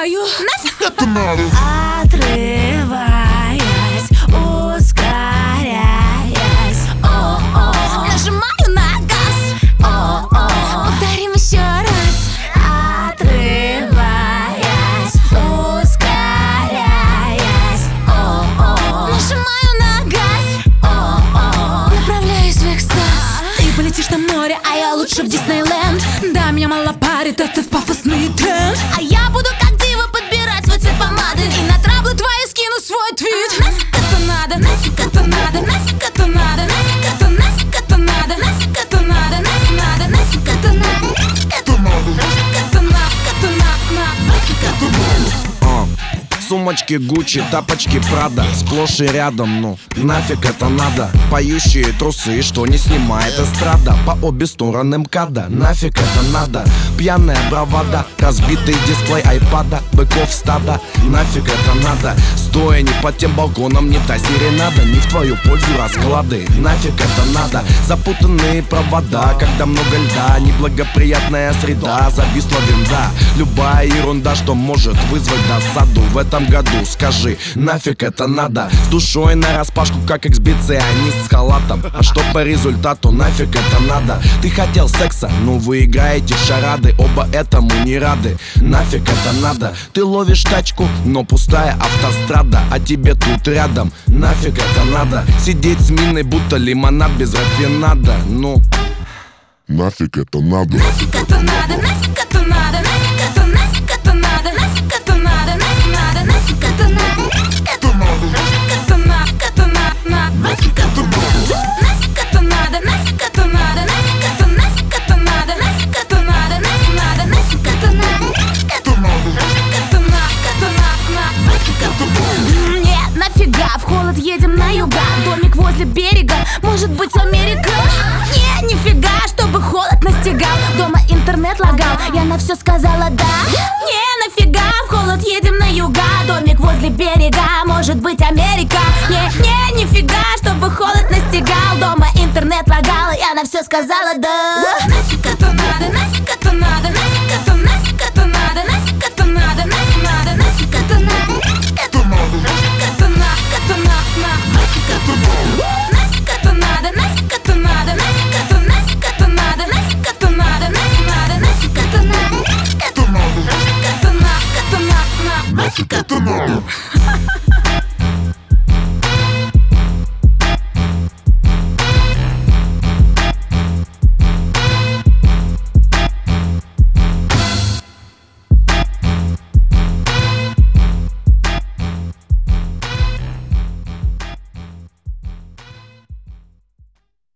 знаю. Нафиг это надо? Отрываясь, ускоряясь, нажимаю на газ, повторим еще раз. Отрываясь, ускоряясь, нажимаю на газ, направляюсь в экстаз. Ты полетишь на море, а я лучше в Диснейленд. Да, меня мало парит этот пафосный тренд. А я буду как дива подбирать свой цвет помады и на траблы твои скину свой твит. Нафиг это надо, нафиг это надо, нафиг это надо, нафиг это, нафиг это надо, нафиг это надо, нафиг надо, нафиг это надо, нафиг это надо, нафиг это надо, нафиг это надо. Сумочки Гуччи, тапочки Прада, сплошь и рядом, ну нафиг это надо? Поющие трусы, что не снимает эстрада, по обе стороны МКАДа, нафиг это надо? Пьяная бравада, разбитый дисплей айпада, быков стада, нафиг это надо? Стоя не под тем балконом, не та серенада, не в твою пользу расклады, нафиг это надо? Запутанные провода, когда много льда, неблагоприятная среда, зависла винда, любая ерунда, что может вызвать досаду в этом году, скажи, нафиг это надо? С душой нараспашку, как эксбиционист с халатом. А что по результату, нафиг это надо? Ты хотел секса, ну вы играете в шарады, оба этому не рады. Нафиг это надо? Ты ловишь тачку, но пустая автострада, а тебе тут рядом. Нафиг это надо? Сидеть с миной, будто лимонад без рафинада. Ну нафиг это надо? Нафиг это надо, нафиг это надо, нафиг это, нафиг это надо, нафиг это надо, нафиг надо, нафиг это надо, нафиг это надо, нафиг это надо, нафиг это надо, нафиг это надо, нафиг это надо, нафиг это, нафиг это надо, нафиг это надо, нафиг надо, нафиг это надо, нафиг это надо, нафиг это надо, нафиг это надо. Нет, нафига, в холод едем на юга, домик возле берега, может быть Америка? Не, нифига, чтобы холод настигал, дома интернет лагал, я на все сказала да. Не, нафига, в холод едем на юга, домик возле берега, может быть Америка? Не, нифига, чтобы холод настигал, дома интернет лагал, я на все сказала да. Нафиг это надо, нафиг